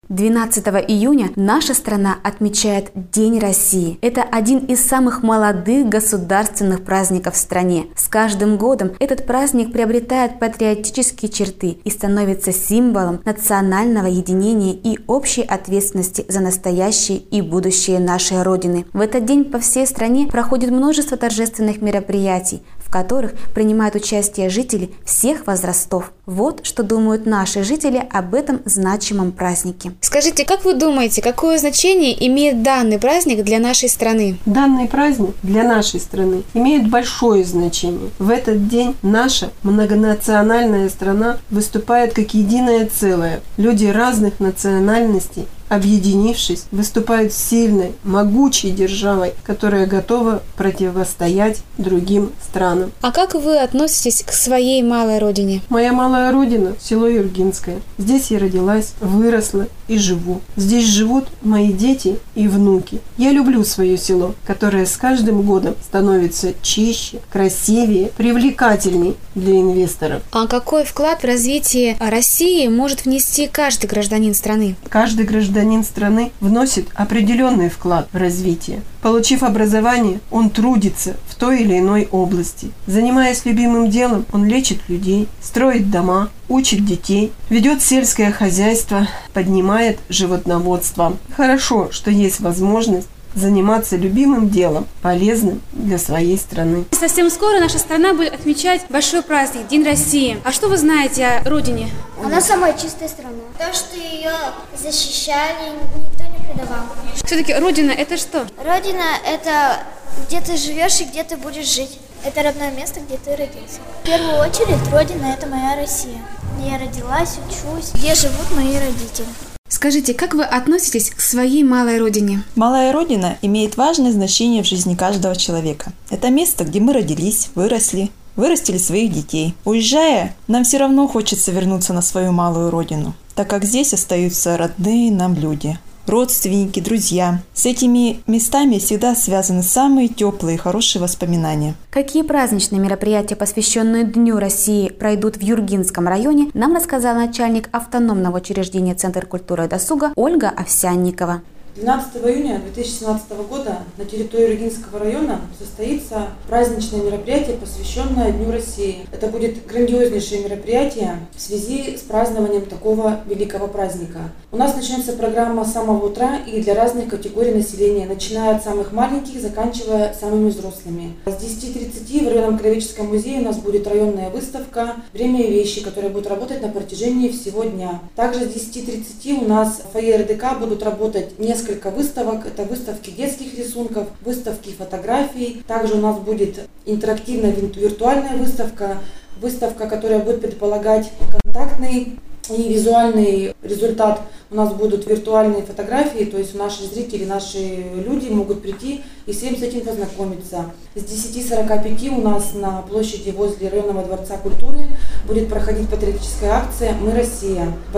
12 июня наша страна отмечает День России. Это один из самых молодых государственных праздников в стране. С каждым годом этот праздник приобретает патриотические черты и становится символом национального единения и общей ответственности за настоящее и будущее нашей Родины. В этот день по всей стране проходит множество торжественных мероприятий, в которых принимают участие жители всех возрастов. Вот что думают наши жители об этом значимом празднике. Скажите, как вы думаете, какое значение имеет данный праздник для нашей страны? Данный праздник для нашей страны имеет большое значение. В этот день наша многонациональная страна выступает как единое целое. Люди разных национальностей, объединившись, выступают сильной, могучей державой, которая готова противостоять другим странам. А как вы относитесь к своей малой родине? Моя малая родина – село Юргинское. Здесь я родилась, выросла и живу. Здесь живут мои дети и внуки. Я люблю свое село, которое с каждым годом становится чище, красивее, привлекательней для инвесторов. А какой вклад в развитие России может внести каждый гражданин страны? Каждый гражданин страны вносит определенный вклад в развитие. Получив образование, он трудится в той или иной области. Занимаясь любимым делом, он лечит людей, строит дома, учит детей, ведет сельское хозяйство, поднимает животноводство. Хорошо, что есть возможность заниматься любимым делом, полезным для своей страны. Совсем скоро наша страна будет отмечать большой праздник, День России. А что вы знаете о родине? Она самая чистая страна. То, что ее защищали, никто не предавал. Все-таки родина – это что? Родина – это где ты живешь и где ты будешь жить. Это родное место, где ты родился. В первую очередь, родина – это моя Россия. Где я родилась, учусь, где живут мои родители. Скажите, как вы относитесь к своей малой родине? Малая родина имеет важное значение в жизни каждого человека. Это место, где мы родились, вырастили своих детей. Уезжая, нам все равно хочется вернуться на свою малую родину, так как здесь остаются родные нам люди. Родственники, друзья. С этими местами всегда связаны самые теплые и хорошие воспоминания. Какие праздничные мероприятия, посвященные Дню России, пройдут в Юргинском районе, нам рассказала начальник автономного учреждения Центр культуры и досуга Ольга Овсянникова. 12 июня 2017 года на территории Юргинского района состоится праздничное мероприятие, посвященное Дню России. Это будет грандиознейшее мероприятие в связи с празднованием такого великого праздника. У нас начнется программа с самого утра и для разных категорий населения, начиная от самых маленьких, заканчивая самыми взрослыми. С 10:30 в районном краеведческом музее у нас будет районная выставка «Время и вещи», которая будет работать на протяжении всего дня. Также с 10:30 у нас в фойе РДК будут работать несколько выставок. Это выставки детских рисунков, выставки фотографий. Также у нас будет интерактивная виртуальная выставка, которая будет предполагать контактный и визуальный результат. У нас будут виртуальные фотографии, то есть наши зрители, наши люди могут прийти и всем с этим познакомиться. С 10:45 у нас на площади возле районного дворца культуры будет проходить патриотическая акция «Мы Россия». В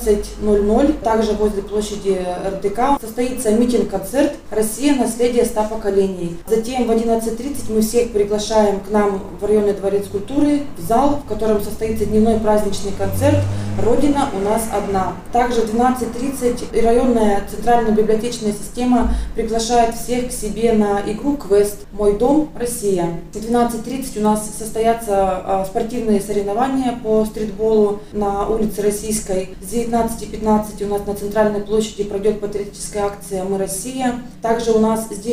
11:00 также возле площади РДК состоится митинг-концерт «Россия. Наследие 100 поколений». Затем в 11:30 мы всех приглашаем к нам в районный дворец культуры, в зал, в котором состоится дневной праздничный концерт «Родина у нас одна». Также в 12:30 районная центральная библиотечная система приглашает всех к себе на игру «Квест. Мой дом. Россия». В 12:30 у нас состоятся спортивные соревнования по стритболу на улице Российской. С 19:15 у нас на центральной площади пройдет патриотическая акция «Мы Россия». Также у нас с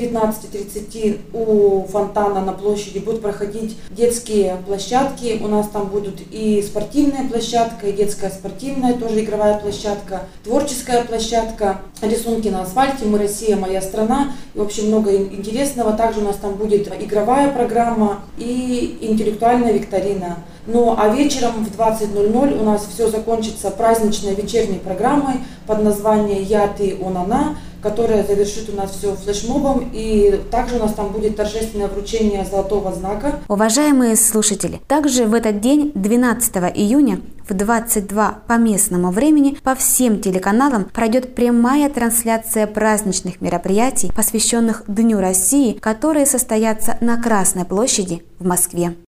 19:30 у фонтана на площади будут проходить детские площадки. У нас там будут и спортивная площадка, и детская спортивная, тоже игровая площадка, творческая площадка, рисунки на асфальте, «Мы Россия, моя страна». И, в общем, много интересного. Также у нас там будет игровая программа и интеллектуальная викторина. Ну а вечером в 20:00 у нас все закончится праздничной вечерней программой под названием «Я, ты, он, она», которая завершит у нас все флешмобом. И также у нас там будет торжественное вручение золотого знака. Уважаемые слушатели, также в этот день, 12 июня, в 22 по местному времени, по всем телеканалам пройдет прямая трансляция праздничных мероприятий, посвященных Дню России, которые состоятся на Красной площади в Москве.